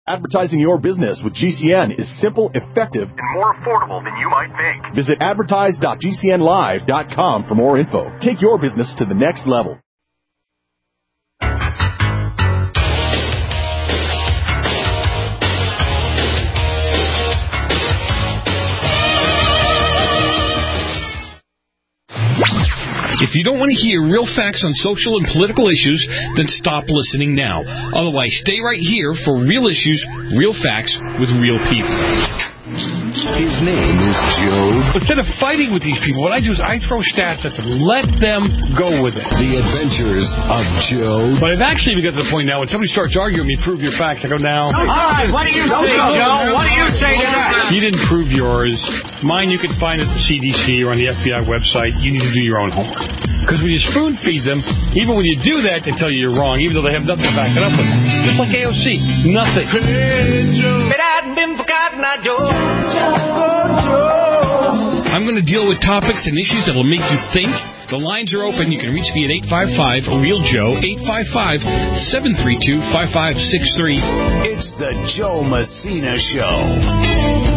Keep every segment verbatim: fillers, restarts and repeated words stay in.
Advertising your business with G C N is simple, effective, and more affordable than you might think. Visit advertise dot g c n live dot com for more info. Take your business to the next level. If you don't want to hear real facts on social and political issues, then stop listening now. Otherwise, stay right here for real issues, real facts, with real people. His name is Joe. Instead of fighting with these people, what I do is I throw stats at them. Let them go with it. The Adventures of Joe. But I've actually got to the point now when somebody starts arguing with me, prove your facts. I go, now. All right, what do you say, Joe? What do you say to that? You didn't prove yours. Mine you can find at the C D C or on the F B I website. You need to do your own homework. Because when you spoon feed them, even when you do that, they tell you you're wrong, even though they have nothing to back it up with. Just like A O C. Nothing. I'm going to deal with topics and issues that will make you think. The lines are open. You can reach me at eight five five, real Joe, eight five five, seven three two, five five six three. It's the Joe Messina Show.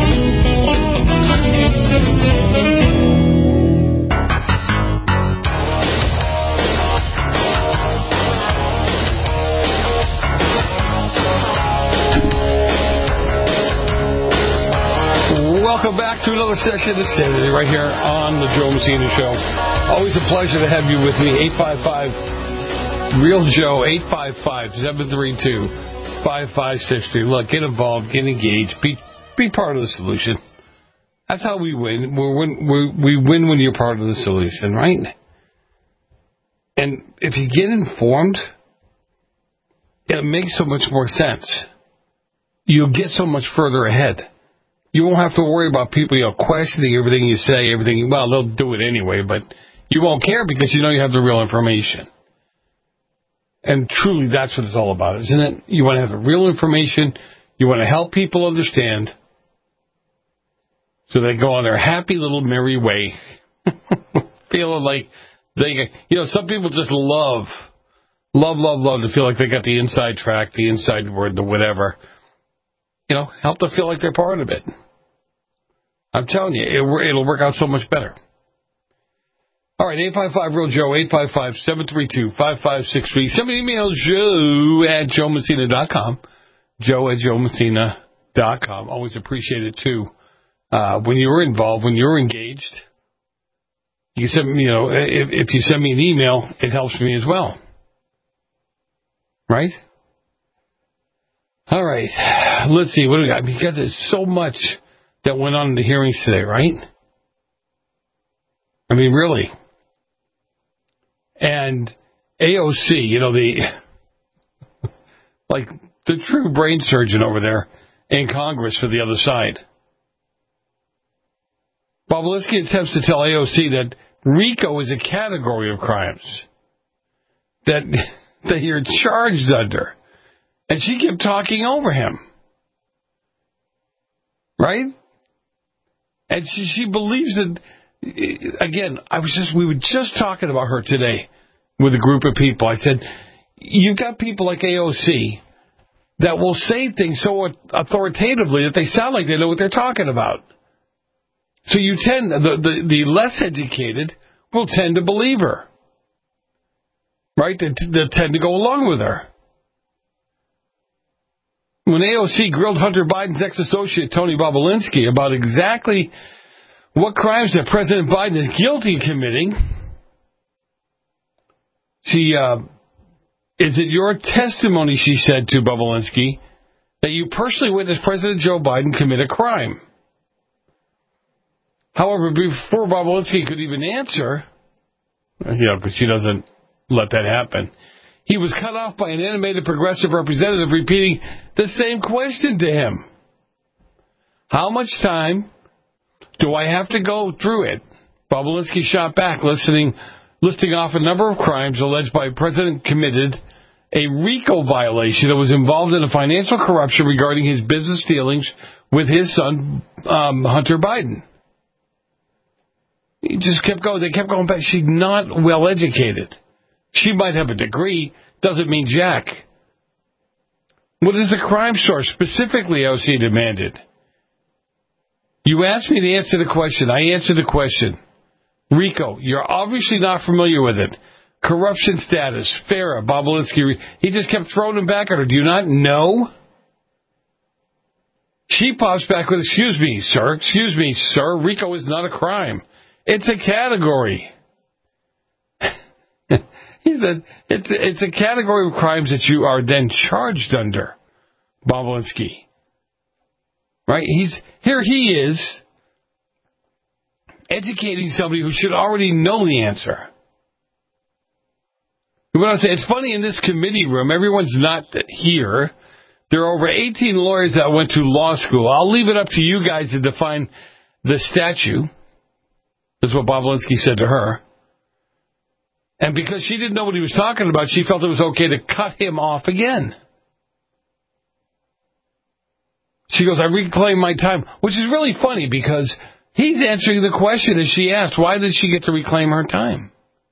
Welcome back to another session of Sanity right here on the Joe Messina Show. Always a pleasure to have you with me. eight five five, real Joe, eight five five, seven three two, five five six three. Look, get involved, get engaged, be be part of the solution. That's how we win. We win, we win when you're part of the solution, right? And if you get informed, it makes so much more sense. You'll get so much further ahead. You won't have to worry about people, you know, questioning everything you say, everything. Well, they'll do it anyway, but you won't care because you know you have the real information. And truly, that's what it's all about, isn't it? You want to have the real information. You want to help people understand so they go on their happy little merry way, feeling like they, you know, some people just love, love, love, love to feel like they got the inside track, the inside word, the whatever. You know, help them feel like they're part of it. I'm telling you, it, it'll work out so much better. All right, eight five five, real Joe, eight five five, seven three two, five five six three. Send me an email, joe at joe messina dot com. Joe at joe messina dot com. Always appreciate it, too. Uh, when you're involved, when you're engaged, you send me, you know, if, if you send me an email, it helps me as well. Right? All right, let's see. What do we got? Because there's so much that went on in the hearings today, right? I mean, really. And A O C, you know, the like the true brain surgeon over there in Congress for the other side. Bobulinski attempts to tell A O C that RICO is a category of crimes that that you're charged under. And she kept talking over him. Right? And she, she believes that, again, I was just, we were just talking about her today with a group of people. I said, you've got people like A O C that will say things so authoritatively that they sound like they know what they're talking about. So you tend, the, the, the less educated will tend to believe her. Right? They, they tend to go along with her. When A O C grilled Hunter Biden's ex-associate Tony Bobulinski about exactly what crimes that President Biden is guilty of committing, she, uh, is it your testimony, she said to Bobulinski, that you personally witnessed President Joe Biden commit a crime? However, before Bobulinski could even answer, you know, because she doesn't let that happen, he was cut off by an animated progressive representative repeating the same question to him. How much time do I have to go through it? Bobulinski shot back, listening, listing off a number of crimes alleged by the president committed a RICO violation that was involved in a financial corruption regarding his business dealings with his son, um, Hunter Biden. He just kept going. They kept going back. She's not well educated. She might have a degree, doesn't mean jack. What is the crime source? Specifically, A O C demanded. You asked me to answer the question. I answered the question. RICO, you're obviously not familiar with it. Corruption status, Farah, Bobulinski. He just kept throwing them back at her. Do you not know? She pops back with, excuse me, sir, excuse me, sir, RICO is not a crime. It's a category. He said, it's, it's a category of crimes that you are then charged under, Bobulinski. Right? He's here he is, educating somebody who should already know the answer. What I say, it's funny in this committee room, everyone's not here. There are over eighteen lawyers that went to law school. I'll leave it up to you guys to define the statute. That's what Bobulinski said to her. And because she didn't know what he was talking about, she felt it was okay to cut him off again. She goes, I reclaim my time, which is really funny because he's answering the question as she asked, why did she get to reclaim her time?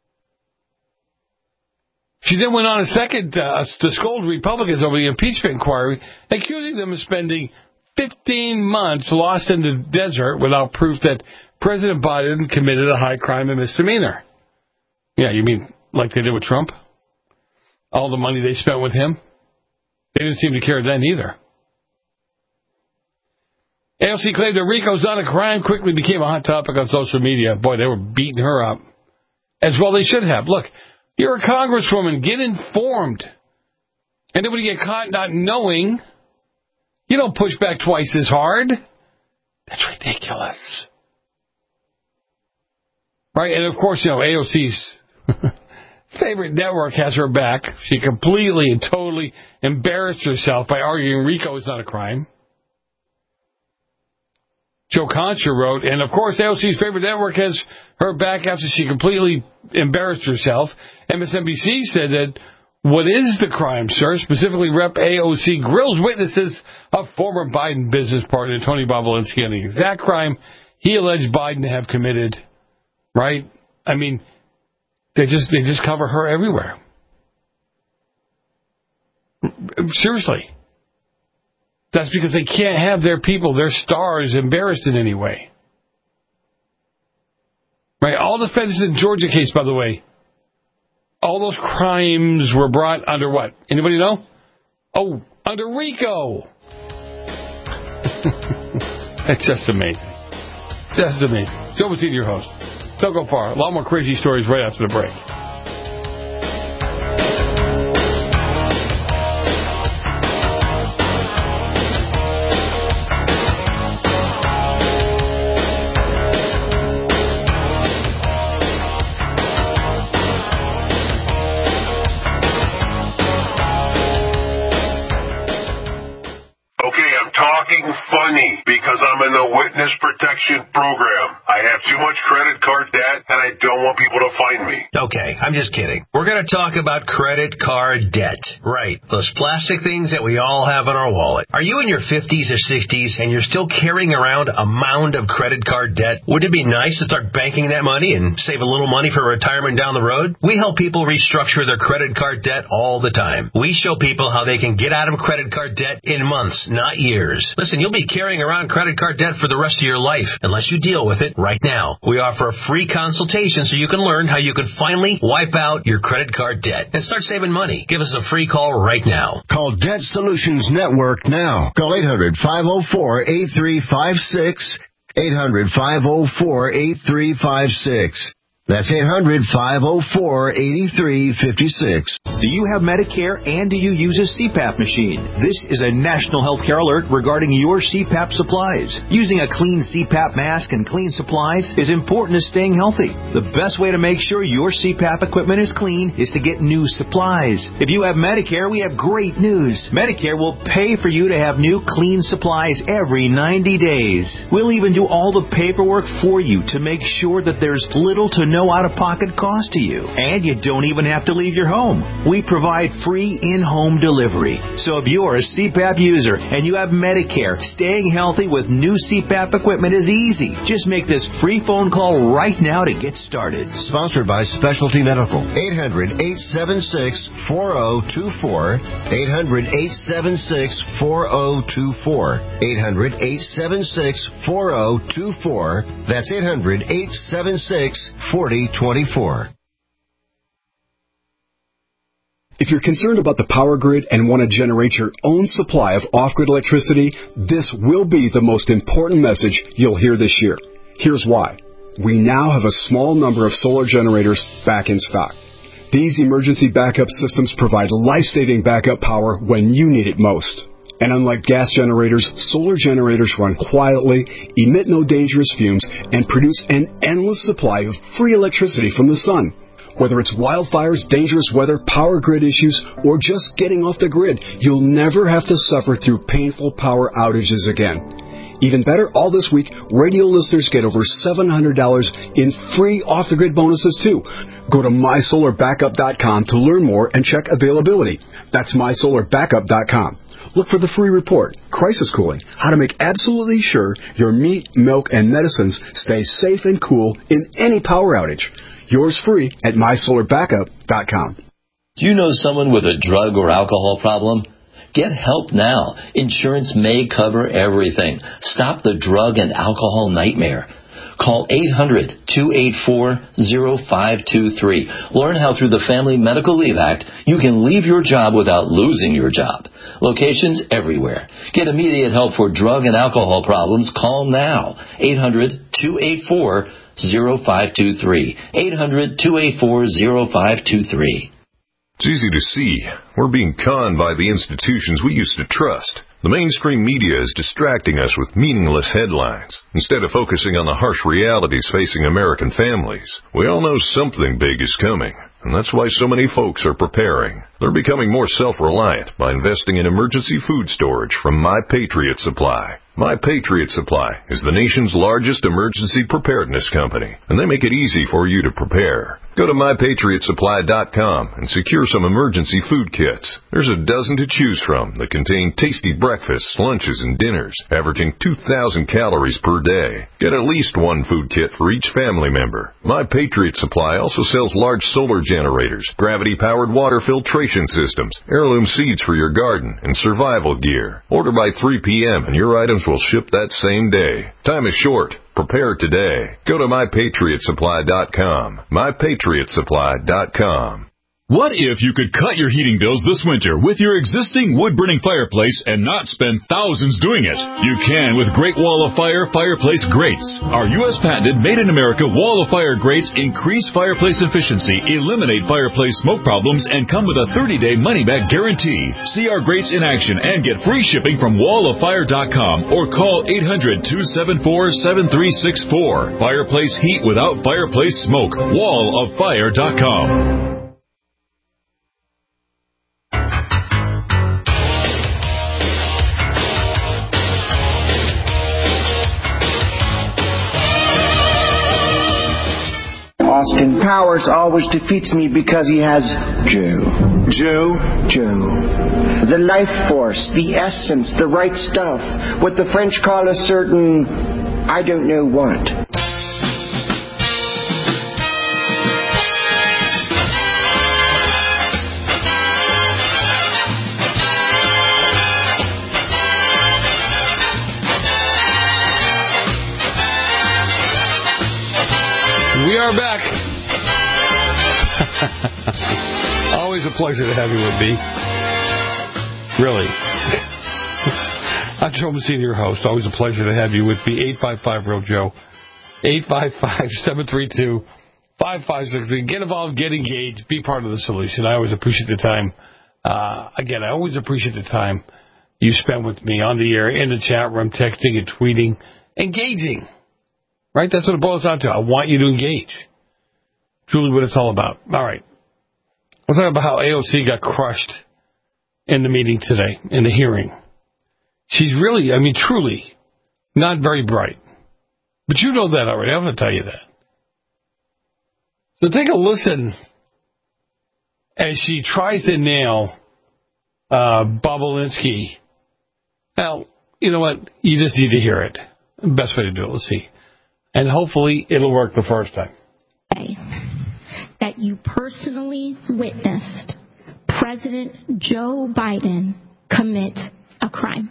She then went on a second uh, to scold Republicans over the impeachment inquiry, accusing them of spending fifteen months lost in the desert without proof that President Biden committed a high crime and misdemeanor. Yeah, you mean like they did with Trump? All the money they spent with him? They didn't seem to care then either. A O C claimed that RICO's not a crime, quickly became a hot topic on social media. Boy, they were beating her up. As well they should have. Look, you're a congresswoman. Get informed. And then when you get caught not knowing, you don't push back twice as hard. That's ridiculous. Right? And, of course, you know, A O C's favorite network has her back. She completely and totally embarrassed herself by arguing RICO is not a crime. Joe Concha wrote, and of course A O C's favorite network has her back after she completely embarrassed herself. M S N B C said that, what is the crime, sir? Specifically, Rep A O C grills witnesses of former Biden business partner Tony Bobulinski on the exact crime he alleged Biden to have committed. Right? I mean, they just they just cover her everywhere. Seriously. That's because they can't have their people, their stars, embarrassed in any way. Right? All defendants in the Georgia case, by the way, all those crimes were brought under what? Anybody know? Oh, under RICO. That's just amazing. Just amazing. Joe Messina, your host. Don't go far. A lot more crazy stories right after the break. Funny, because I'm in the witness protection program. I have too much credit card debt, and I don't want people to find me. Okay, I'm just kidding. We're going to talk about credit card debt. Right, those plastic things that we all have in our wallet. Are you in your fifties or sixties, and you're still carrying around a mound of credit card debt? Wouldn't it be nice to start banking that money and save a little money for retirement down the road? We help people restructure their credit card debt all the time. We show people how they can get out of credit card debt in months, not years. Listen, you'll be carrying around credit card debt for the rest of your life unless you deal with it right now. We offer a free consultation so you can learn how you can finally wipe out your credit card debt and start saving money. Give us a free call right now. Call Debt Solutions Network now. Call eight hundred, five oh four, eight three five six, eight hundred, five oh four, eight three five six. That's eight hundred, five oh four, eight three five six. Do you have Medicare and do you use a C PAP machine? This is a national healthcare alert regarding your C PAP supplies. Using a clean C PAP mask and clean supplies is important to staying healthy. The best way to make sure your C PAP equipment is clean is to get new supplies. If you have Medicare, we have great news. Medicare will pay for you to have new clean supplies every ninety days. We'll even do all the paperwork for you to make sure that there's little to no out-of-pocket cost to you. And you don't even have to leave your home. We provide free in-home delivery. So if you're a C PAP user and you have Medicare, staying healthy with new C PAP equipment is easy. Just make this free phone call right now to get started. Sponsored by Specialty Medical. eight hundred, eight seven six, four zero two four. eight hundred, eight seven six, four zero two four. eight hundred, eight seven six, four zero two four. That's eight hundred, eight seven six, four zero two four. If you're concerned about the power grid and want to generate your own supply of off-grid electricity, this will be the most important message you'll hear this year. Here's why. We now have a small number of solar generators back in stock. These emergency backup systems provide life-saving backup power when you need it most. And unlike gas generators, solar generators run quietly, emit no dangerous fumes, and produce an endless supply of free electricity from the sun. Whether it's wildfires, dangerous weather, power grid issues, or just getting off the grid, you'll never have to suffer through painful power outages again. Even better, all this week, radio listeners get over seven hundred dollars in free off-the-grid bonuses, too. Go to my solar backup dot com to learn more and check availability. That's my solar backup dot com. Look for the free report, Crisis Cooling, how to make absolutely sure your meat, milk, and medicines stay safe and cool in any power outage. Yours free at my solar backup dot com. Do you know someone with a drug or alcohol problem? Get help now. Insurance may cover everything. Stop the drug and alcohol nightmare. Call eight hundred, two eight four, zero five two three. Learn how through the Family Medical Leave Act you can leave your job without losing your job. Locations everywhere. Get immediate help for drug and alcohol problems. Call now. eight hundred, two eight four, zero five two three. eight hundred, two eight four, zero five two three. It's easy to see. We're being conned by the institutions we used to trust. The mainstream media is distracting us with meaningless headlines instead of focusing on the harsh realities facing American families. We all know something big is coming, and that's why so many folks are preparing. They're becoming more self-reliant by investing in emergency food storage from My Patriot Supply. My Patriot Supply is the nation's largest emergency preparedness company, and they make it easy for you to prepare. Go to my patriot supply dot com and secure some emergency food kits. There's a dozen to choose from that contain tasty breakfasts, lunches, and dinners, averaging two thousand calories per day. Get at least one food kit for each family member. My Patriot Supply also sells large solar generators, gravity-powered water filtration systems, heirloom seeds for your garden, and survival gear. Order by three p.m. and your items will ship that same day. Time is short. Prepare today. Go to my patriot supply dot com. my patriot supply dot com. What if you could cut your heating bills this winter with your existing wood-burning fireplace and not spend thousands doing it? You can with Great Wall of Fire Fireplace Grates. Our U S patented made-in-America Wall of Fire grates increase fireplace efficiency, eliminate fireplace smoke problems, and come with a thirty-day money-back guarantee. See our grates in action and get free shipping from wall of fire dot com or call eight hundred, two seven four, seven three six four. Fireplace heat without fireplace smoke. wall of fire dot com. Austin Powers always defeats me because he has Joe. Joe? Joe. The life force, the essence, the right stuff. What the French call a certain, I don't know what. We are back. Always a pleasure to have you with me. Really. I'm Joe Messina, your host. Always a pleasure to have you with me. eight five five, real Joe. eight five five, seven three two, five five six three. Get involved, get engaged, be part of the solution. I always appreciate the time. Uh, again, I always appreciate the time you spend with me on the air, in the chat room, texting and tweeting, engaging. Right? That's what it boils down to. I want you to engage. Truly what it's all about. All right. We'll talk about how A O C got crushed in the meeting today, in the hearing. She's really, I mean, truly not very bright. But you know that already. I'm going to tell you that. So take a listen as she tries to nail uh, Bobulinski. Well, you know what? You just need to hear it. Best way to do it. Let's see. And hopefully it'll work the first time. That you personally witnessed President Joe Biden commit a crime.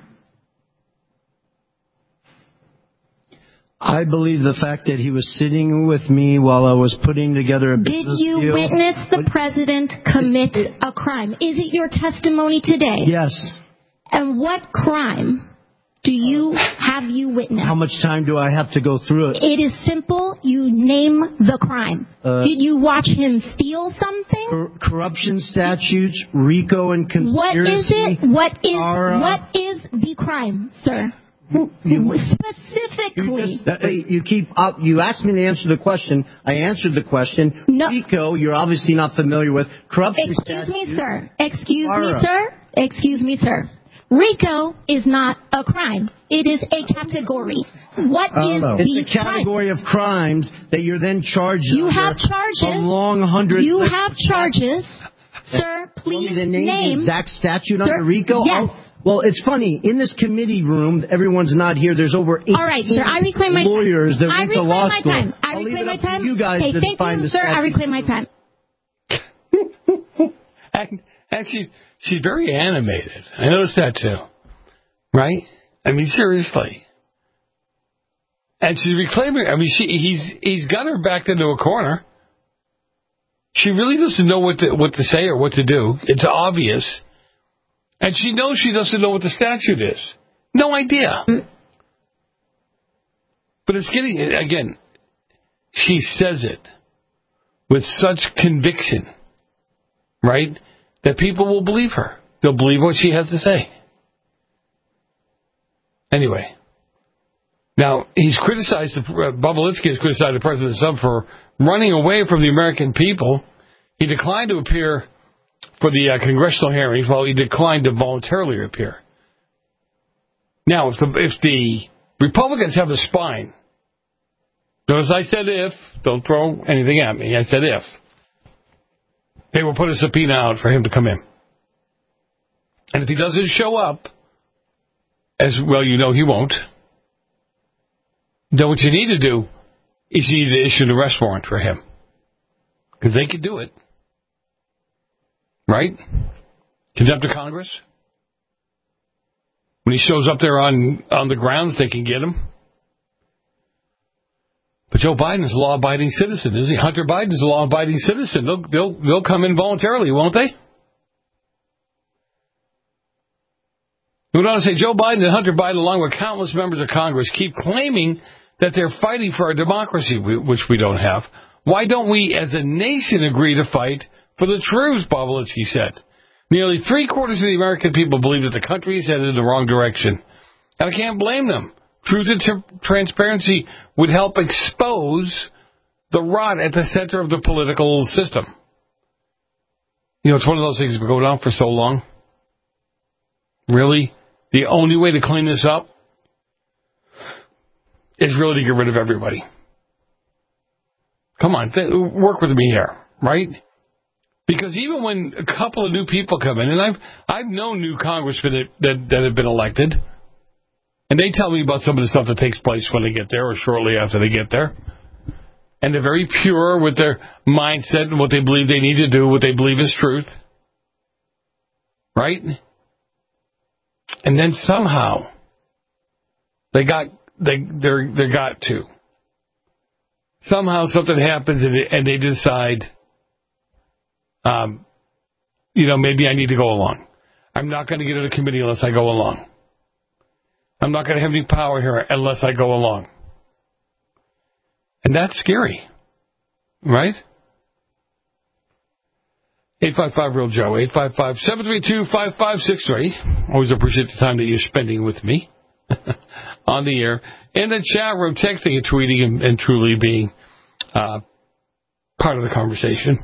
I believe the fact that he was sitting with me while I was putting together a business Did you deal. witness the president commit a crime? Is it your testimony today? Yes. And what crime do you have you witnessed? How much time do I have to go through it? It is simple. You name the crime. Uh, Did you watch him steal something? Cor- corruption statutes, RICO and conspiracy. What is it? What is are, uh, what is the crime, sir? You, Specifically. You, just, uh, you keep up. You asked me to answer the question. I answered the question. No. RICO, you're obviously not familiar with. Corruption Excuse statutes. me, sir. Excuse me, are, sir. Excuse me, sir. RICO is not a crime. It is a category. What is uh, the It's a category crime? of crimes that you're then charged You under have charges. A long hundred. You have charges. Sir, please you want me to name, name the exact statute sir, under RICO? Yes. Oh, well, it's funny. In this committee room, everyone's not here. There's over eight All right, sir. I reclaim my lawyers that I went to reclaim law my school. time. I I'll leave reclaim it my up to time. you guys okay, to thank define you, the sir. I statute. reclaim my time. and and she, she's very animated. I noticed that too. Right? I mean, seriously. And she's reclaiming. I mean, she, he's he's got her backed into a corner. She really doesn't know what to, what to say or what to do. It's obvious. And she knows she doesn't know what the statute is. No idea. But it's getting, again, she says it with such conviction, right, that people will believe her. They'll believe what she has to say. Anyway. Now, he's criticized, uh, Bobulinski has criticized the President Trump for running away from the American people. He declined to appear for the uh, congressional hearings, while he declined to voluntarily appear. Now, if the, if the Republicans have the spine, notice I said if, don't throw anything at me, I said if, they will put a subpoena out for him to come in. And if he doesn't show up, as well you know he won't, then what you need to do is you need to issue an arrest warrant for him. Because they can do it. Right? Contempt of Congress. When he shows up there on, on the grounds, they can get him. But Joe Biden is a law-abiding citizen, isn't he? Hunter Biden is a law-abiding citizen. They'll, they'll, they'll come in voluntarily, won't they? We went on to say Joe Biden and Hunter Biden, along with countless members of Congress, keep claiming that they're fighting for our democracy, which we don't have. Why don't we, as a nation, agree to fight for the truth, Bobulinski said. Nearly three-quarters of the American people believe that the country is headed in the wrong direction. And I can't blame them. Truth and t- transparency would help expose the rot at the center of the political system. You know, it's one of those things that go on for so long. Really? The only way to clean this up is really to get rid of everybody. Come on, th- work with me here, right? Because even when a couple of new people come in, and I've I've known new congressmen that, that, that have been elected, and they tell me about some of the stuff that takes place when they get there or shortly after they get there. And they're very pure with their mindset and what they believe they need to do, what they believe is truth. Right? And then somehow they got they they're they got to. Somehow something happens and they, and they decide, um, you know, maybe I need to go along. I'm not going to get in a committee unless I go along. I'm not going to have any power here unless I go along. And that's scary, right? eight five five real Joe, eight five five, seven three two, five five six three. Always appreciate the time that you're spending with me on the air, in the chat room, texting and tweeting, and, and truly being uh, part of the conversation.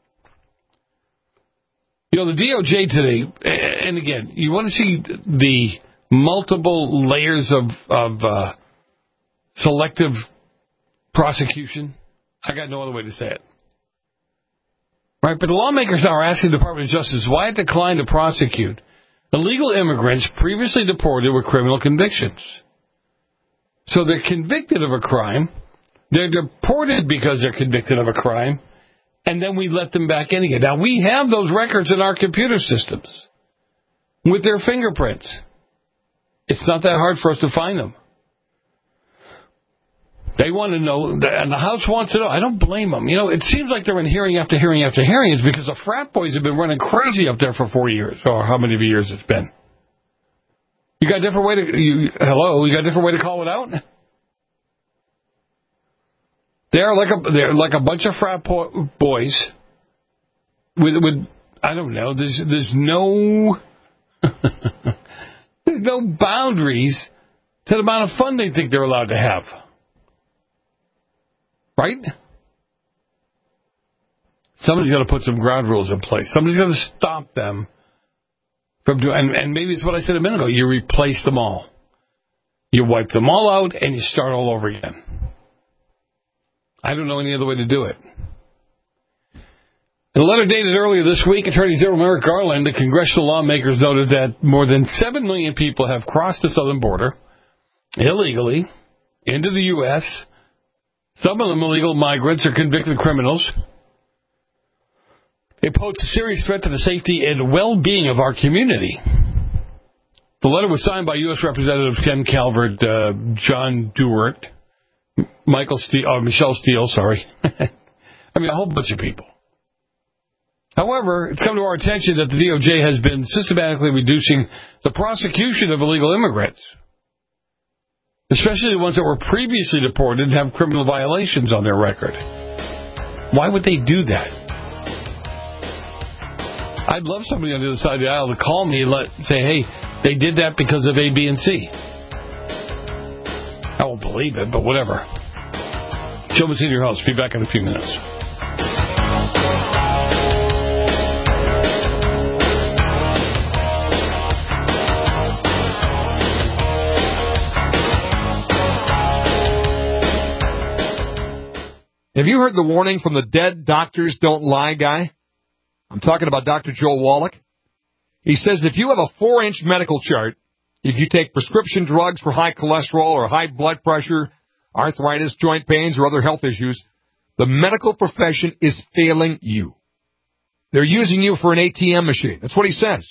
You know, the D O J today, and again, you want to see the multiple layers of, of uh, selective prosecution? I got no other way to say it. Right, but the lawmakers now are asking the Department of Justice why it declined to prosecute illegal immigrants previously deported with criminal convictions. So they're convicted of a crime, they're deported because they're convicted of a crime, and then we let them back in again. Now, we have those records in our computer systems with their fingerprints. It's not that hard for us to find them. They want to know, and the House wants to know. I don't blame them. You know, it seems like they're in hearing after hearing after hearing. It's because the frat boys have been running crazy up there for four years, or how many years it's been. You got a different way to, you, hello, you got a different way to call it out? They're like a, they're like a bunch of frat po- boys with, with, I don't know, there's, there's no, there's no boundaries to the amount of fun they think they're allowed to have. Right? Somebody's got to put some ground rules in place. Somebody's got to stop them from doing, and, and maybe it's what I said a minute ago. You replace them all. You wipe them all out, and you start all over again. I don't know any other way to do it. In a letter dated earlier this week, Attorney General Merrick Garland, the congressional lawmakers noted that more than seven million people have crossed the southern border illegally into the U S Some of them illegal migrants or convicted criminals. They pose a serious threat to the safety and well-being of our community. The letter was signed by U S Representatives Ken Calvert, uh, John Dewart, Michael Steele, uh, Michelle Steele, sorry. I mean, a whole bunch of people. However, it's come to our attention that the D O J has been systematically reducing the prosecution of illegal immigrants, especially the ones that were previously deported and have criminal violations on their record. Why would they do that? I'd love somebody on the other side of the aisle to call me and let, say, hey, they did that because of A, B, and C. I won't believe it, but whatever. Joe Messina, your host. Be back in a few minutes. Have you heard the warning from the dead doctors don't lie guy? I'm talking about Doctor Joel Wallach. He says if you have a four-inch medical chart, if you take prescription drugs for high cholesterol or high blood pressure, arthritis, joint pains, or other health issues, the medical profession is failing you. They're using you for an A T M machine. That's what he says.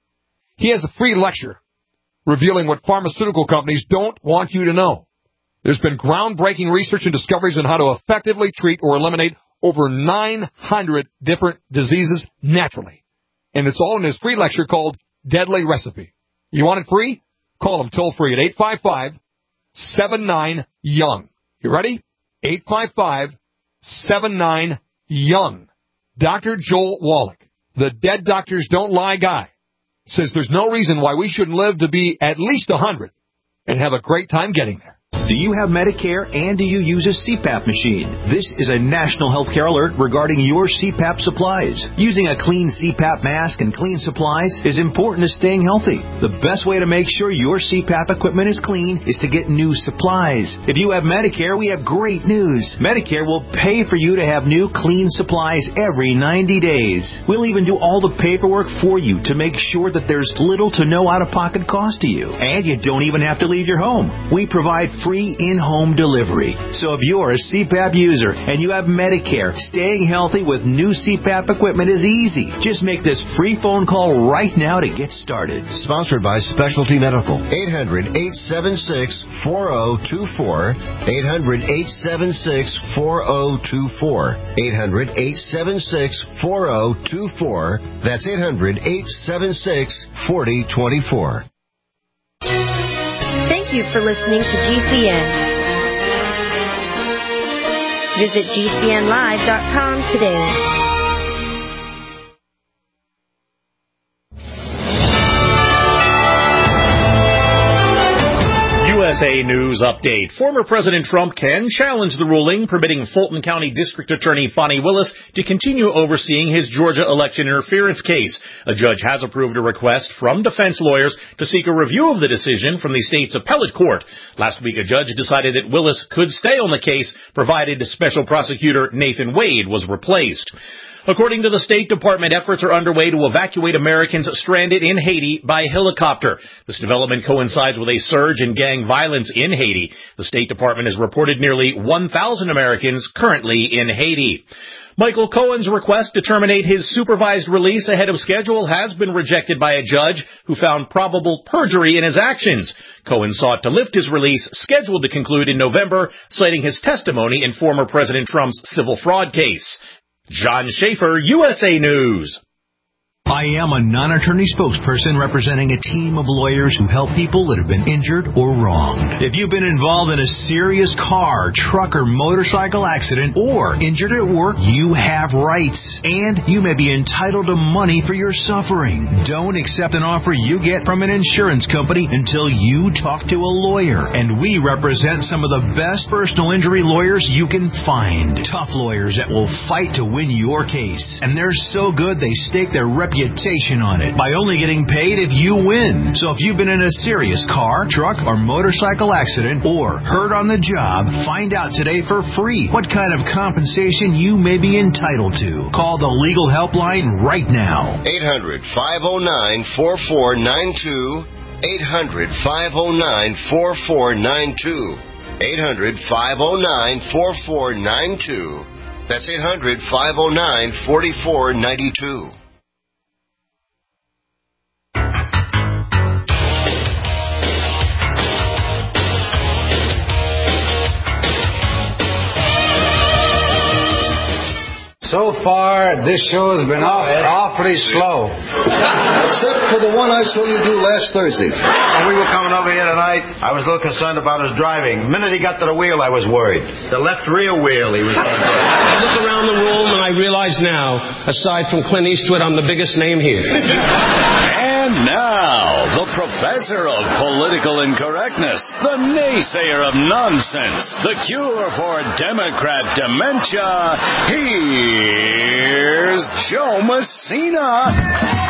He has a free lecture revealing what pharmaceutical companies don't want you to know. There's been groundbreaking research and discoveries on how to effectively treat or eliminate over nine hundred different diseases naturally. And it's all in his free lecture called Deadly Recipe. You want it free? Call him toll free at eight five five, seven nine, young. You ready? eight five five, seven nine, young. Doctor Joel Wallach, the dead doctors don't lie guy, says there's no reason why we shouldn't live to be at least one hundred and have a great time getting there. Do you have Medicare and do you use a C PAP machine? This is a national healthcare alert regarding your C PAP supplies. Using a clean C PAP mask and clean supplies is important to staying healthy. The best way to make sure your C PAP equipment is clean is to get new supplies. If you have Medicare, we have great news. Medicare will pay for you to have new clean supplies every ninety days. We'll even do all the paperwork for you to make sure that there's little to no out-of-pocket cost to you. And you don't even have to leave your home. We provide free in-home delivery. So if you're a C PAP user and you have Medicare, staying healthy with new C PAP equipment is easy. Just make this free phone call right now to get started. Sponsored by Specialty Medical. eight hundred, eight seven six, four zero two four. eight hundred, eight seven six, four zero two four. eight hundred, eight seven six, four zero two four. That's eight hundred, eight seven six, four zero two four. Thank you for listening to G C N. Visit G C N live dot com today. U S A News Update. Former President Trump can challenge the ruling permitting Fulton County District Attorney Fani Willis to continue overseeing his Georgia election interference case. A judge has approved a request from defense lawyers to seek a review of the decision from the state's appellate court. Last week, a judge decided that Willis could stay on the case, provided Special Prosecutor Nathan Wade was replaced. According to the State Department, efforts are underway to evacuate Americans stranded in Haiti by helicopter. This development coincides with a surge in gang violence in Haiti. The State Department has reported nearly one thousand Americans currently in Haiti. Michael Cohen's request to terminate his supervised release ahead of schedule has been rejected by a judge who found probable perjury in his actions. Cohen sought to lift his release, scheduled to conclude in November, citing his testimony in former President Trump's civil fraud case. John Schaefer, U S A News. I am a non-attorney spokesperson representing a team of lawyers who help people that have been injured or wronged. If you've been involved in a serious car, truck, or motorcycle accident or injured at work, you have rights, and you may be entitled to money for your suffering. Don't accept an offer you get from an insurance company until you talk to a lawyer, and we represent some of the best personal injury lawyers you can find. Tough lawyers that will fight to win your case, and they're so good they stake their reputation on it by only getting paid if you win. So if you've been in a serious car, truck, or motorcycle accident or hurt on the job, find out today for free what kind of compensation you may be entitled to. Call the legal helpline right now. eight hundred, five oh nine, four four nine two. eight hundred, five oh nine, four four nine two. eight hundred, five oh nine, four four nine two. That's eight hundred, five oh nine, four four nine two. So far, this show has been off, awfully slow. Except for the one I saw you do last Thursday. When we were coming over here tonight, I was a little concerned about his driving. The minute he got to the wheel, I was worried. The left rear wheel, he was going to I look around the room and I realize now, aside from Clint Eastwood, I'm the biggest name here. And now, the professor of political incorrectness, the naysayer of nonsense, the cure for Democrat dementia, here's Joe Messina.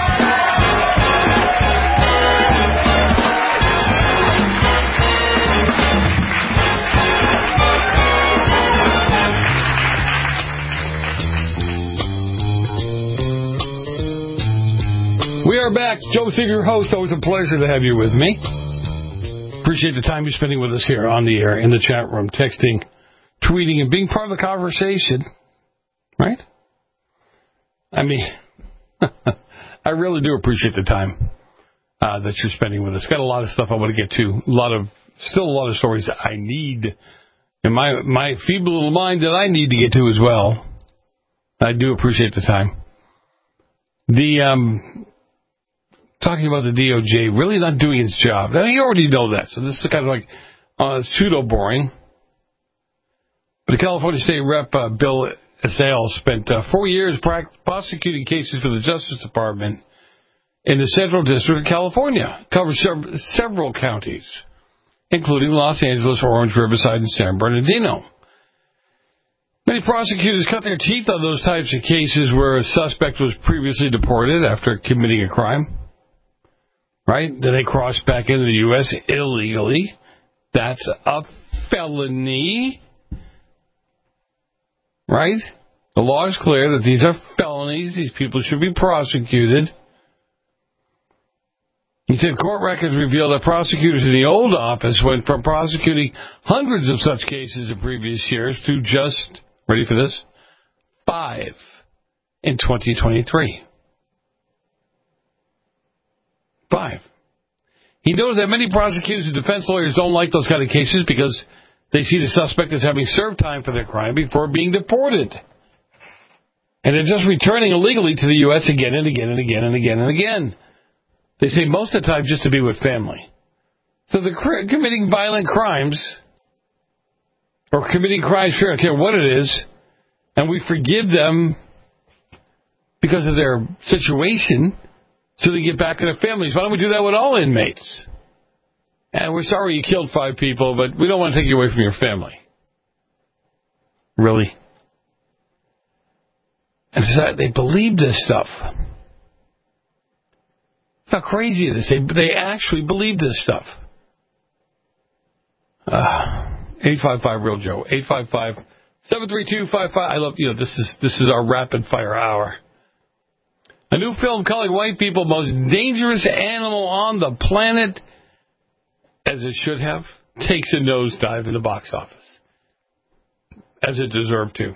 We are back. Joe Messina, your host. Always a pleasure to have you with me. Appreciate the time you're spending with us here on the air, in the chat room, texting, tweeting, and being part of the conversation. Right? I mean, I really do appreciate the time uh, that you're spending with us. Got a lot of stuff I want to get to. A lot of, still a lot of stories that I need in my my feeble little mind that I need to get to as well. I do appreciate the time. The um. Talking about the D O J really not doing its job. Now, you already know that, so this is kind of like uh, pseudo-boring. But the California State Rep uh, Bill Essayal spent uh, four years pra- prosecuting cases for the Justice Department in the Central District of California. Covers sev- several counties, including Los Angeles, Orange, Riverside, and San Bernardino. Many prosecutors cut their teeth on those types of cases where a suspect was previously deported after committing a crime. Right? Then they cross back into the U S illegally. That's a felony. Right? The law is clear that these are felonies. These people should be prosecuted. He said court records reveal that prosecutors in the old office went from prosecuting hundreds of such cases in previous years to just, ready for this, five in twenty twenty-three. Five. He noted that many prosecutors and defense lawyers don't like those kind of cases because they see the suspect as having served time for their crime before being deported. And they're just returning illegally to the U S again and again and again and again and again. They say most of the time just to be with family. So they're committing violent crimes, or committing crimes, I don't care what it is, and we forgive them because of their situation, so they get back to their families. Why don't we do that with all inmates? And we're sorry you killed five people, but we don't want to take you away from your family. Really? And so they believe this stuff. How crazy it is. They, they actually believe this stuff. Uh, eight five five, real Joe. eight five five, seven three two five five. I love, you know, this is this is our rapid fire hour. A new film calling white people most dangerous animal on the planet, as it should have, takes a nosedive in the box office, as it deserved to.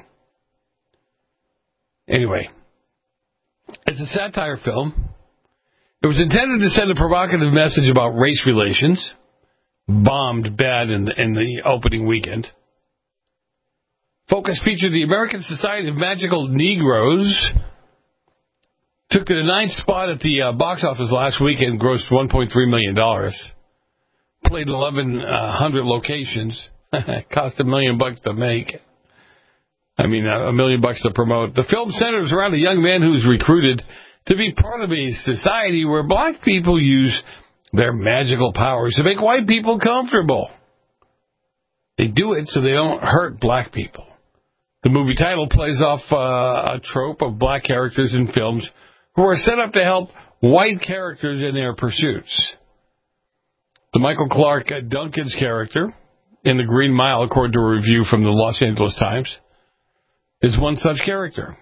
Anyway, it's a satire film. It was intended to send a provocative message about race relations. Bombed bad in the, in the opening weekend. Focus featured the American Society of Magical Negroes. Took to the ninth spot at the uh, box office last weekend, grossed one point three million dollars. Played eleven hundred locations. Cost a million bucks to make. I mean, a million bucks to promote. The film centers around a young man who's recruited to be part of a society where black people use their magical powers to make white people comfortable. They do it so they don't hurt black people. The movie title plays off uh, a trope of black characters in films who are set up to help white characters in their pursuits. The Michael Clark Duncan's character in The Green Mile, according to a review from the Los Angeles Times, is one such character.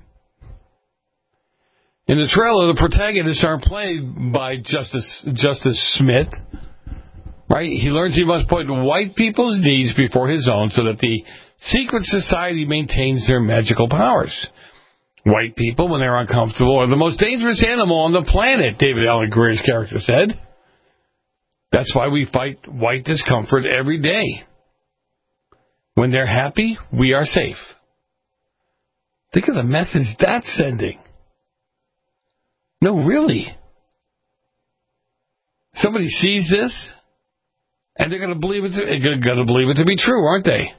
In the trailer, the protagonists are played by Justice Justice Smith. Right? He learns he must put white people's needs before his own so that the secret society maintains their magical powers. White people, when they're uncomfortable, are the most dangerous animal on the planet, David Alan Grier's character said. That's why we fight white discomfort every day. When they're happy, we are safe. Think of the message that's sending. No, really. Somebody sees this, and they're going to believe it. To, they're going to believe it to be true, aren't they?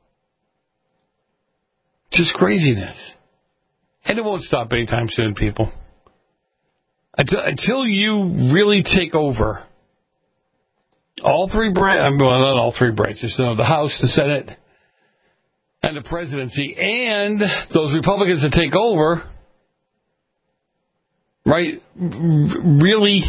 Just craziness, and it won't stop anytime soon, people. Until, until you really take over all three branches, well, not all three branches, you know, the House, the Senate, and the presidency, and those Republicans that take over. Right, really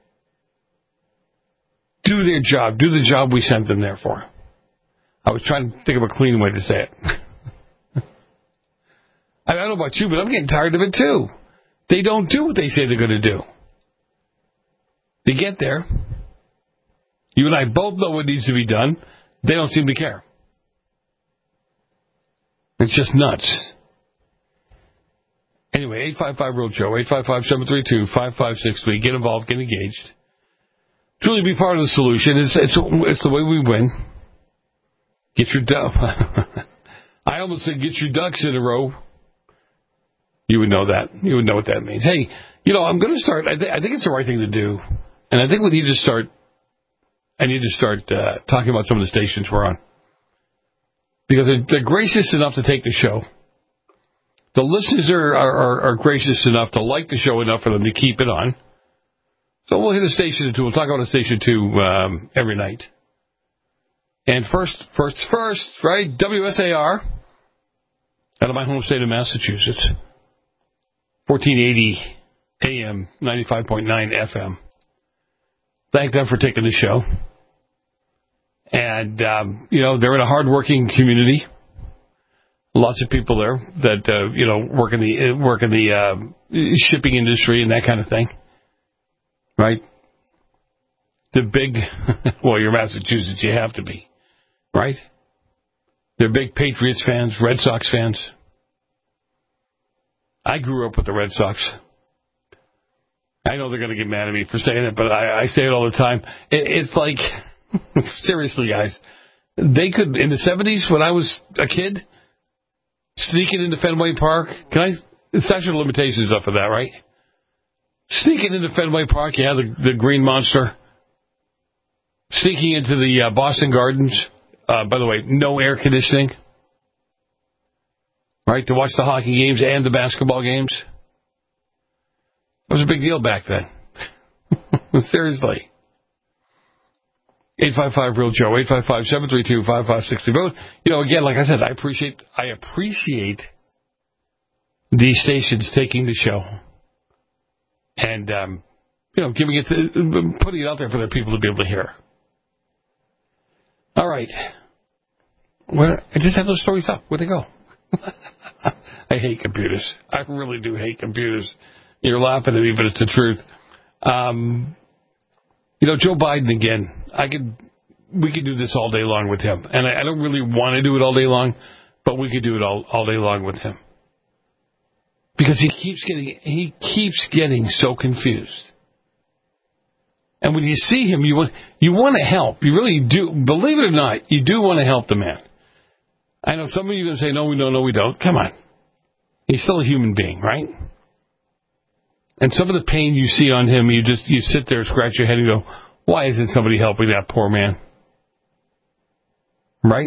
do their job. Do the job we sent them there for. I was trying to think of a clean way to say it. I don't know about you, but I'm getting tired of it too. They don't do what they say they're going to do. They get there. You and I both know what needs to be done. They don't seem to care. It's just nuts. Anyway, eight five five, real Joe, eight five five, seven three two, five five six three. Get involved, get engaged. Truly be part of the solution. It's, it's, it's the way we win. Get your duck. I almost said get your ducks in a row. You would know that. You would know what that means. Hey, you know, I'm going to start, I, th- I think it's the right thing to do. And I think we need to start, I need to start uh, talking about some of the stations we're on. Because they're, they're gracious enough to take the show. The listeners are, are, are gracious enough to like the show enough for them to keep it on. So we'll hit a station two. We'll talk about a station two um, every night. And first, first, first, right? W S A R out of my home state of Massachusetts. fourteen eighty A M, ninety-five point nine F M. Thank them for taking the show. And, um, you know, they're in a hardworking community. Lots of people there that, uh, you know, work in the, work in the uh, shipping industry and that kind of thing. Right? The big, well, you're Massachusetts, you have to be. Right? They're big Patriots fans, Red Sox fans. I grew up with the Red Sox. I know they're going to get mad at me for saying it, but I, I say it all the time. It, it's like, seriously, guys, they could, in the seventies when I was a kid, sneaking into Fenway Park. Can I? The statute of limitations up for that, right? Sneaking into Fenway Park, yeah, the, the Green Monster. Sneaking into the uh, Boston Gardens. Uh, by the way, no air conditioning. Right, to watch the hockey games and the basketball games. It was a big deal back then. Seriously. eight five five, real Joe, eight five five, seven three two, five five six zero. You know, again, like I said, I appreciate I appreciate these stations taking the show and, um, you know, giving it, to, putting it out there for their people to be able to hear. All right. Well, I just have those stories up. Where'd they go? I hate computers. I really do hate computers. You're laughing at me, but it's the truth. Um, you know, Joe Biden again. I could, we could do this all day long with him, and I, I don't really want to do it all day long, but we could do it all all day long with him because he keeps getting he keeps getting so confused. And when you see him, you want you want to help. You really do. Believe it or not, you do want to help the man. I know some of you are going to say, no, we don't, no, we don't. Come on. He's still a human being, right? And some of the pain you see on him, you just you sit there, scratch your head, and go, why isn't somebody helping that poor man? Right?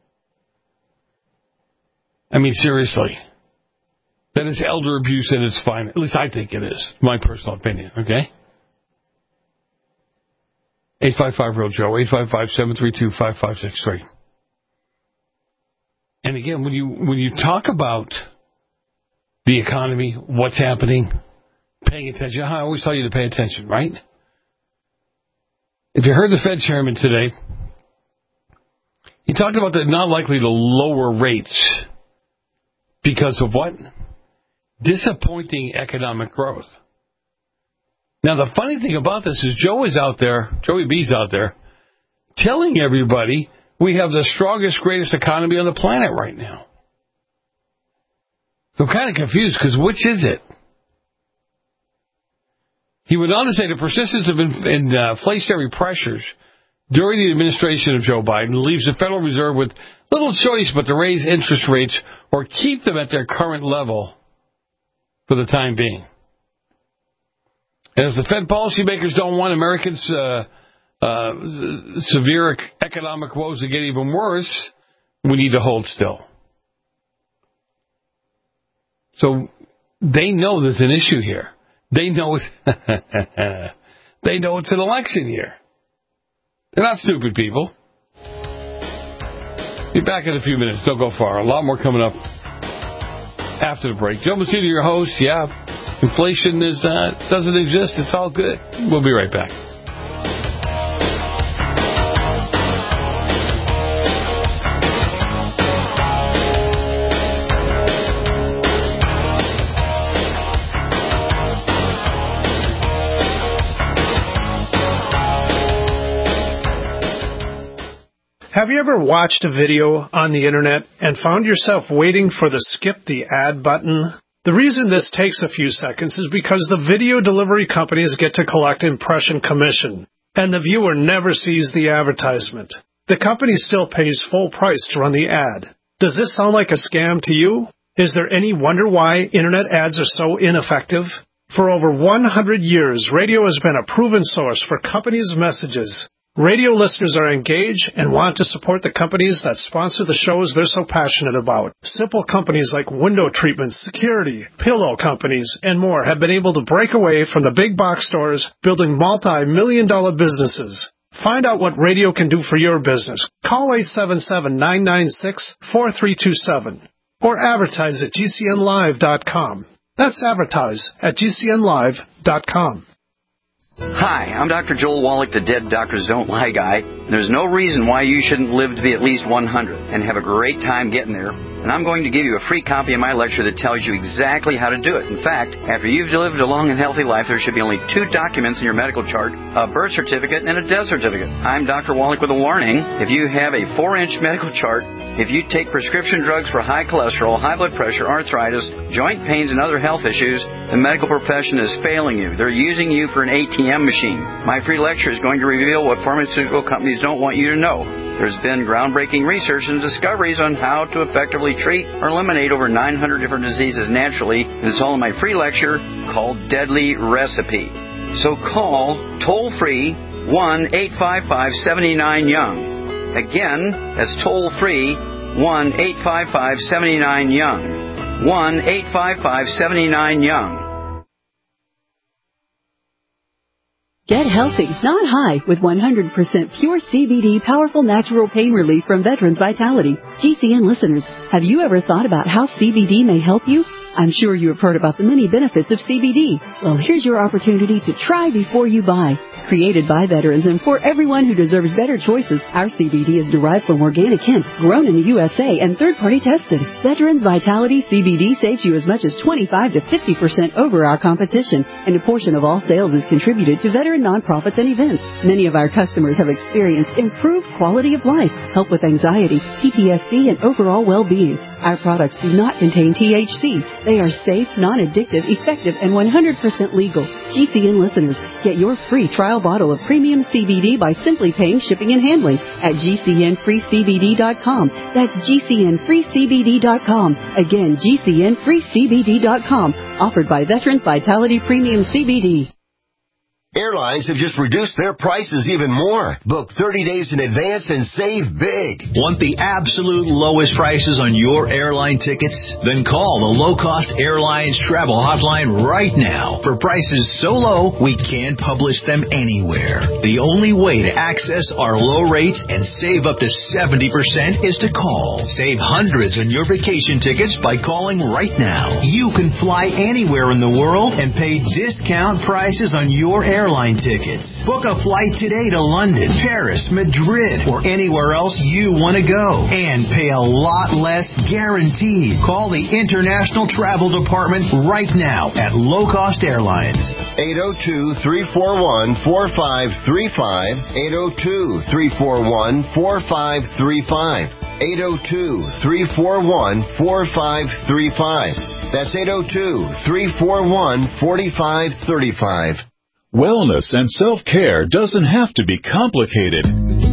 I mean, seriously. That is elder abuse at its finest. At least I think it is. My personal opinion, okay? eight five five, real Joe, eight five five, seven three two, five five six three. And again, when you when you talk about the economy, what's happening, paying attention, I always tell you to pay attention, right? If you heard the Fed chairman today, he talked about they're not likely to lower rates because of what? Disappointing economic growth. Now, the funny thing about this is Joe is out there, Joey B's out there, telling everybody we have the strongest, greatest economy on the planet right now. So I'm kind of confused because which is it? He went on to say the persistence of in, in, uh, inflationary pressures during the administration of Joe Biden leaves the Federal Reserve with little choice but to raise interest rates or keep them at their current level for the time being. And if the Fed policymakers don't want Americans' uh, uh, severe economic woes to get even worse, we need to hold still. So they know there's an issue here. They know it's they know it's an election year. They're not stupid people. Be back in a few minutes. Don't go far. A lot more coming up after the break. Joe Messina, your host. Yeah. Inflation is uh, doesn't exist. It's all good. We'll be right back. Have you ever watched a video on the internet and found yourself waiting for the skip the ad button? The reason this takes a few seconds is because the video delivery companies get to collect impression commission, and the viewer never sees the advertisement. The company still pays full price to run the ad. Does this sound like a scam to you? Is there any wonder why internet ads are so ineffective? For over one hundred years, radio has been a proven source for companies' messages. Radio listeners are engaged and want to support the companies that sponsor the shows they're so passionate about. Simple companies like window treatments, security, pillow companies, and more have been able to break away from the big box stores, building multi-million dollar businesses. Find out what radio can do for your business. Call eight seven seven, nine nine six, four three two seven or advertise at G C N live dot com. That's advertise at G C N live dot com. Hi, I'm Doctor Joel Wallach, the Dead Doctors Don't Lie guy. There's no reason why you shouldn't live to be at least one hundred and have a great time getting there. And I'm going to give you a free copy of my lecture that tells you exactly how to do it. In fact, after you've lived a long and healthy life, there should be only two documents in your medical chart, a birth certificate and a death certificate. I'm Doctor Wallach with a warning. If you have a four-inch medical chart, if you take prescription drugs for high cholesterol, high blood pressure, arthritis, joint pains, and other health issues, the medical profession is failing you. They're using you for an A T M machine. My free lecture is going to reveal what pharmaceutical companies don't want you to know. There's been groundbreaking research and discoveries on how to effectively treat or eliminate over nine hundred different diseases naturally, and it's all in my free lecture called Deadly Recipe. So call toll-free one eight five five, seven nine, young. Again, that's toll-free one eight five five, seven nine, young. one eight five five, seven nine, young. Get healthy, not high, with one hundred percent pure C B D powerful natural pain relief from Veterans Vitality. G C N listeners, have you ever thought about how C B D may help you? I'm sure you have heard about the many benefits of C B D. Well, here's your opportunity to try before you buy. Created by veterans and for everyone who deserves better choices, our C B D is derived from organic hemp, grown in the U S A and third-party tested. Veterans Vitality C B D saves you as much as twenty-five to fifty percent over our competition, and a portion of all sales is contributed to veteran nonprofits and events. Many of our customers have experienced improved quality of life, help with anxiety, P T S D, and overall well-being. Our products do not contain T H C. They are safe, non-addictive, effective, and one hundred percent legal. G C N listeners, get your free trial bottle of premium C B D by simply paying shipping and handling at G C N free C B D dot com. That's G C N free C B D dot com. Again, G C N free C B D dot com. Offered by Veterans Vitality Premium C B D. Airlines have just reduced their prices even more. Book thirty days in advance and save big. Want the absolute lowest prices on your airline tickets? Then call the Low Cost Airlines Travel Hotline right now. For prices so low, we can't publish them anywhere. The only way to access our low rates and save up to seventy percent is to call. Save hundreds on your vacation tickets by calling right now. You can fly anywhere in the world and pay discount prices on your airline airline tickets. Book a flight today to London, Paris, Madrid, or anywhere else you want to go. And pay a lot less guaranteed. Call the International Travel Department right now at Low Cost Airlines. eight oh two, three four one, four five three five. eight oh two, three four one, four five three five. eight oh two, three four one, four five three five. That's eight oh two, three four one, four five three five. Wellness and self-care doesn't have to be complicated.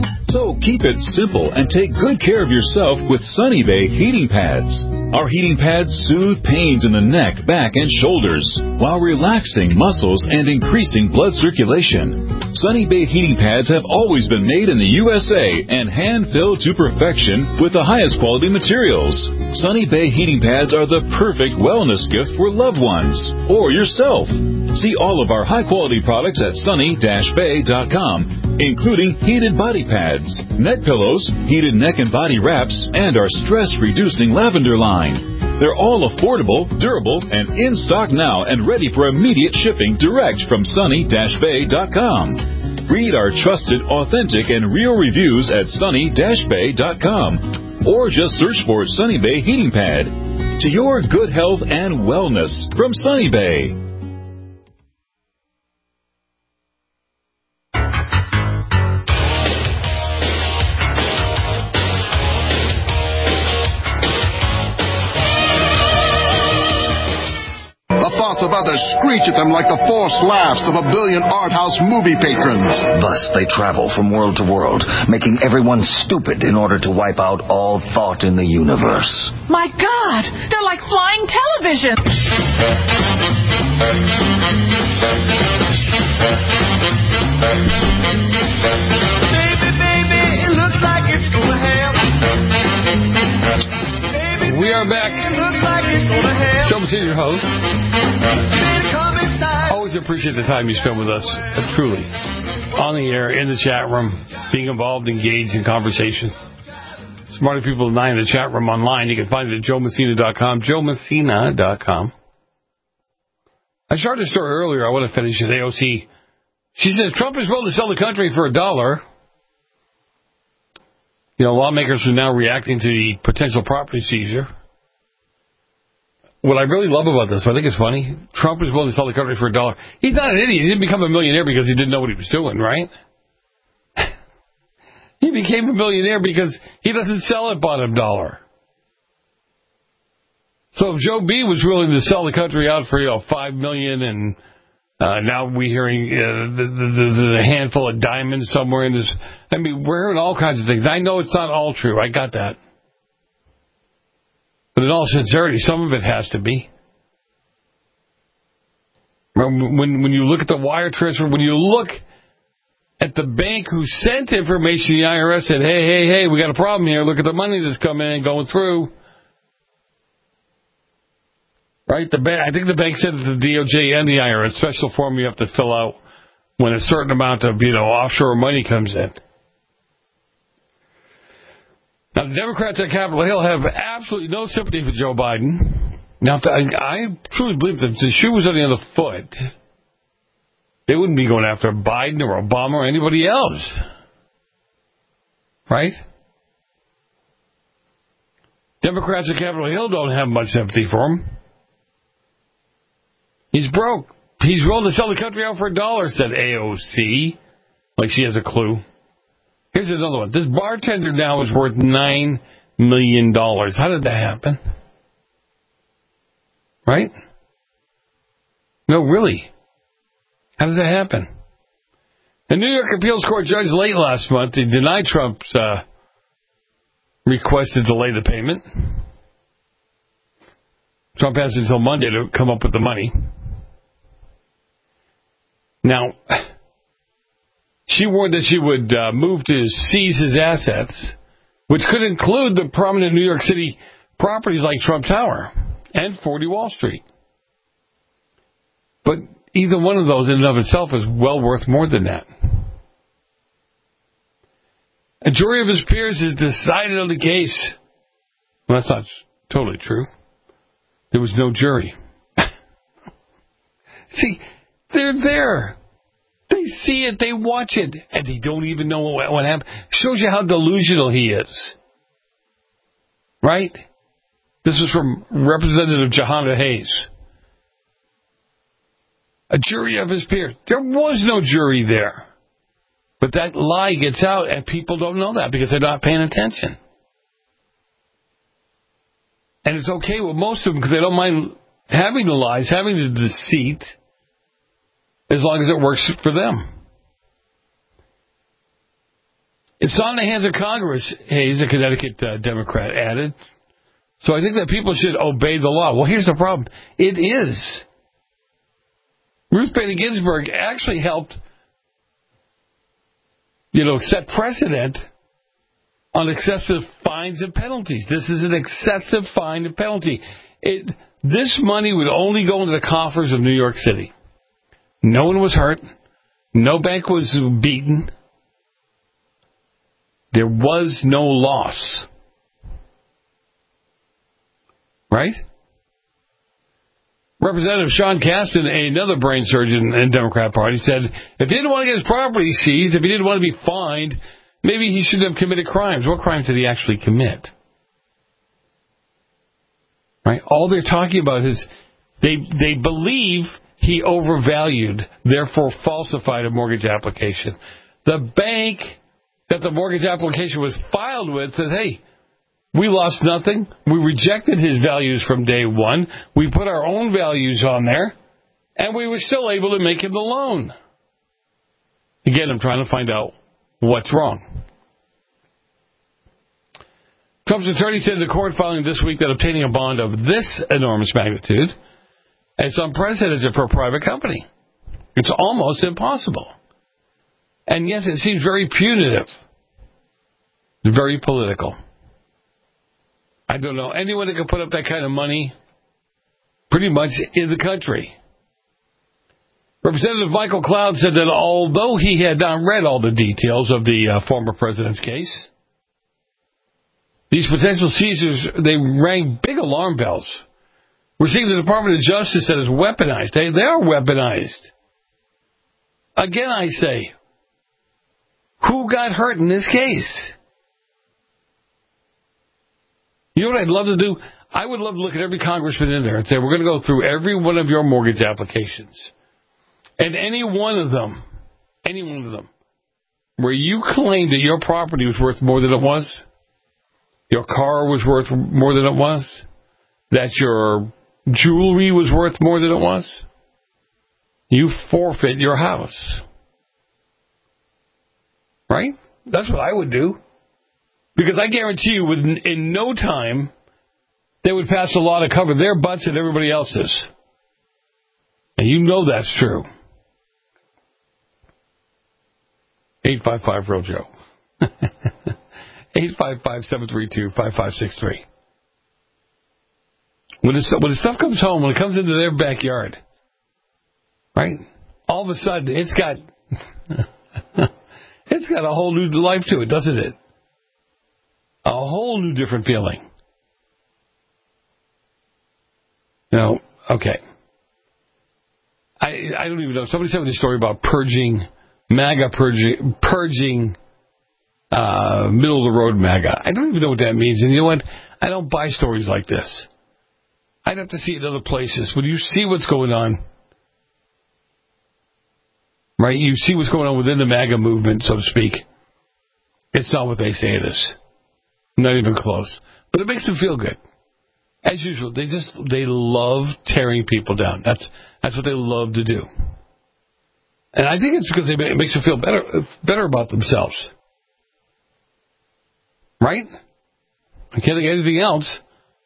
So keep it simple and take good care of yourself with Sunny Bay heating pads. Our heating pads soothe pains in the neck, back, and shoulders while relaxing muscles and increasing blood circulation. Sunny Bay heating pads have always been made in the U S A and hand-filled to perfection with the highest quality materials. Sunny Bay heating pads are the perfect wellness gift for loved ones or yourself. See all of our high-quality products at sunny dash bay dot com, including heated body pads, neck pillows, heated neck and body wraps, and our stress-reducing lavender line. They're all affordable, durable, and in stock now and ready for immediate shipping direct from sunny dash bay dot com. Read our trusted, authentic, and real reviews at sunny dash bay dot com or just search for Sunny Bay Heating Pad. To your good health and wellness from Sunny Bay. About to screech at them like the forced laughs of a billion art house movie patrons. Thus they travel from world to world, making everyone stupid in order to wipe out all thought in the universe. My God, they're like flying television. Baby, baby, it looks like it's gonna happen. We are back. Joe Messina, your host. Always appreciate the time you spend with us, uh, truly. On the air, in the chat room, being involved, engaged in conversation. Smarter people than I in the chat room online. You can find it at joe messina dot com, joe messina dot com. I started a story earlier. I want to finish at A O C. She says Trump is willing to sell the country for a dollar. You know, lawmakers are now reacting to the potential property seizure. What I really love about this, I think it's funny, Trump is willing to sell the country for a dollar. He's not an idiot. He didn't become a millionaire because he didn't know what he was doing, right? He became a millionaire because he doesn't sell it bottom dollar. So if Joe B was willing to sell the country out for, you know, five million dollars and uh, now we're hearing uh, there's a handful of diamonds somewhere in this. I mean, we're hearing all kinds of things. I know it's not all true. I got that. But in all sincerity, some of it has to be. When when you look at the wire transfer, when you look at the bank who sent information, the I R S said, hey, hey, hey, we got a problem here. Look at the money that's coming in and going through. Right? The bank, I think the bank said that the D O J and the I R S, special form you have to fill out when a certain amount of, you know, offshore money comes in. Now, the Democrats at Capitol Hill have absolutely no sympathy for Joe Biden. Now, if the, I, I truly believe that if the shoe was on the other foot, they wouldn't be going after Biden or Obama or anybody else. Right? Democrats at Capitol Hill don't have much sympathy for him. He's broke. He's willing to sell the country out for a dollar, said A O C. Like she has a clue. Here's another one. This bartender now is worth nine million dollars. How did that happen? Right? No, really. How does that happen? The New York Appeals Court judge late last month they denied Trump's uh, request to delay the payment. Trump has until Monday to come up with the money. Now, she warned that she would uh, move to seize his assets, which could include the prominent New York City properties like Trump Tower and forty Wall Street. But either one of those in and of itself is well worth more than that. A jury of his peers has decided on the case. Well, that's not totally true. There was no jury. See, they're there. They see it, they watch it, and they don't even know what, what happened. Shows you how delusional he is. Right? This was from Representative Jahanda Hayes. A jury of his peers. There was no jury there. But that lie gets out, and people don't know that because they're not paying attention. And it's okay with most of them because they don't mind having the lies, having the deceit, as long as it works for them. It's on the hands of Congress, Hayes, a Connecticut uh, Democrat, added. So I think that people should obey the law. Well, here's the problem. It is. Ruth Bader Ginsburg actually helped, you know, set precedent on excessive fines and penalties. This is an excessive fine and penalty. It, this money would only go into the coffers of New York City. No one was hurt. No bank was beaten. There was no loss. Right? Representative Sean Casten, another brain surgeon in the Democrat Party, said if he didn't want to get his property seized, if he didn't want to be fined, maybe he shouldn't have committed crimes. What crimes did he actually commit? Right? All they're talking about is they they believe he overvalued, therefore falsified a mortgage application. The bank that the mortgage application was filed with said, hey, we lost nothing. We rejected his values from day one. We put our own values on there, and we were still able to make him the loan. Again, I'm trying to find out what's wrong. Trump's attorney said in the court filing this week that obtaining a bond of this enormous magnitude is unprecedented for a private company. It's almost impossible. And yes, it seems very punitive. Very political. I don't know anyone that can put up that kind of money pretty much in the country. Representative Michael Cloud said that although he had not read all the details of the uh, former president's case, these potential seizures, they rang big alarm bells. We're seeing the Department of Justice that is weaponized. They, they are weaponized. Again, I say, who got hurt in this case? You know what I'd love to do? I would love to look at every congressman in there and say, we're going to go through every one of your mortgage applications. And any one of them, any one of them, where you claimed that your property was worth more than it was, your car was worth more than it was, that your jewelry was worth more than it was, you forfeit your house. Right? That's what I would do. Because I guarantee you, within, in no time, they would pass a law to cover their butts and everybody else's. And you know that's true. eight five five, real Joe. eight five five, seven three two, five five six three. When the, when the stuff comes home, when it comes into their backyard, right, all of a sudden it's got it's got a whole new life to it, doesn't it? A whole new different feeling. No, okay. I I don't even know. Somebody's having a story about purging, MAGA purging, purging uh, middle of the road MAGA. I don't even know what that means. And you know what? I don't buy stories like this. I'd have to see it in other places. When you see what's going on, right? You see what's going on within the MAGA movement, so to speak. It's not what they say it is. Not even close. But it makes them feel good. As usual, they just, they love tearing people down. That's that's what they love to do. And I think it's because it makes them feel better better about themselves. Right? I can't think of anything else.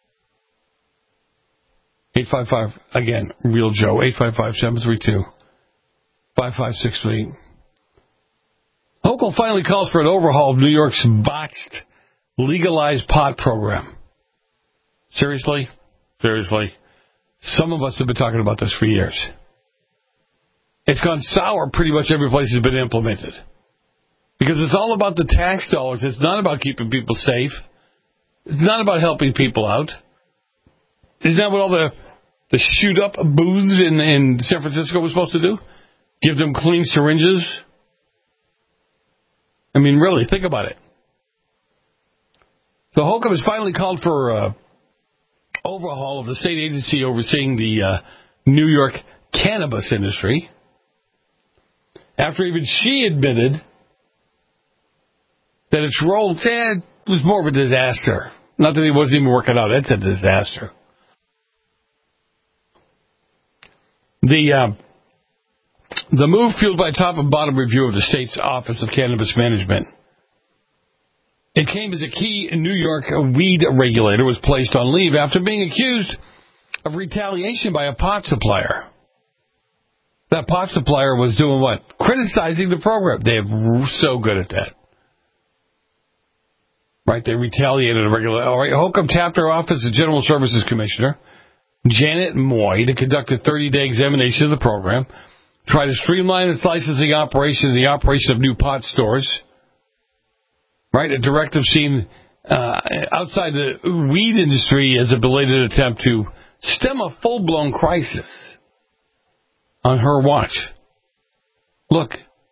eight five five, again, Real Joe, eight five five, seven three two, five five six three. Hochul finally calls for an overhaul of New York's botched legalized pot program. Seriously? Seriously? Some of us have been talking about this for years. It's gone sour pretty much every place it's been implemented. Because it's all about the tax dollars. It's not about keeping people safe. It's not about helping people out. Isn't that what all the, the shoot-up booths in, in San Francisco was supposed to do? Give them clean syringes? I mean, really, think about it. So Holcomb has finally called for uh, overhaul of the state agency overseeing the uh, New York cannabis industry, after even she admitted that its role eh, was more of a disaster. Not that he wasn't even working out. That's a disaster. The uh, the move fueled by top and bottom review of the state's Office of Cannabis Management. It came as a key New York weed regulator was placed on leave after being accused of retaliation by a pot supplier. That pot supplier was doing what? Criticizing the program. They're so good at that. Right? They retaliated a regular. All right. Holcomb tapped her office as General Services Commissioner, Janet Moy, to conduct a thirty-day examination of the program, try to streamline its licensing operation and the operation of new pot stores. Right? A directive seen uh, outside the weed industry as a belated attempt to stem a full-blown crisis on her watch. Look,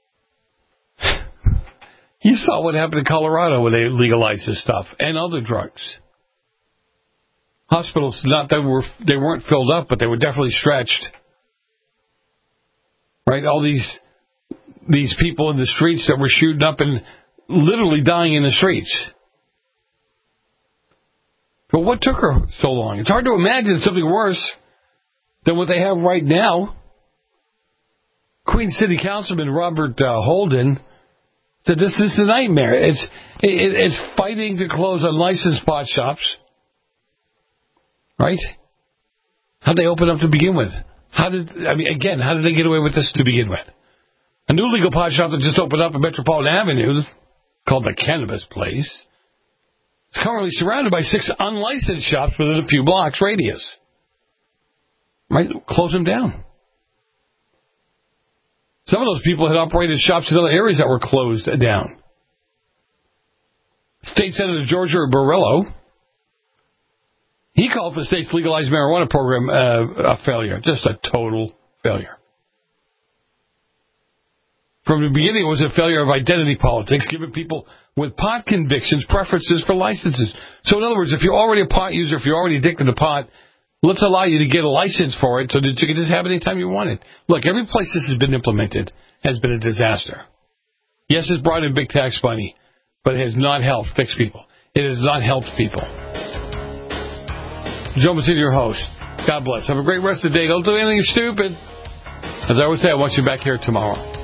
you saw what happened in Colorado when they legalized this stuff and other drugs. Hospitals, not that were they weren't filled up, but they were definitely stretched. Right? All these these people in the streets that were shooting up and literally dying in the streets. But what took her so long? It's hard to imagine something worse than what they have right now. Queen City Councilman Robert uh, Holden said this is a nightmare. It's it, it's fighting to close unlicensed pot shops. Right? How'd they open up to begin with? How did I mean again? How did they get away with this to begin with? A new legal pot shop that just opened up on Metropolitan Avenue, called the Cannabis Place, is currently surrounded by six unlicensed shops within a few blocks radius. Right? Close them down. Some of those people had operated shops in other areas that were closed down. State Senator George Borrello, he called for the state's legalized marijuana program uh, a failure, just a total failure. From the beginning, it was a failure of identity politics, giving people with pot convictions preferences for licenses. So in other words, if you're already a pot user, if you're already addicted to pot, let's allow you to get a license for it so that you can just have it anytime you want it. Look, every place this has been implemented has been a disaster. Yes, it's brought in big tax money, but it has not helped fix people. It has not helped people. Joe Messina, your host. God bless. Have a great rest of the day. Don't do anything stupid. As I always say, I want you back here tomorrow.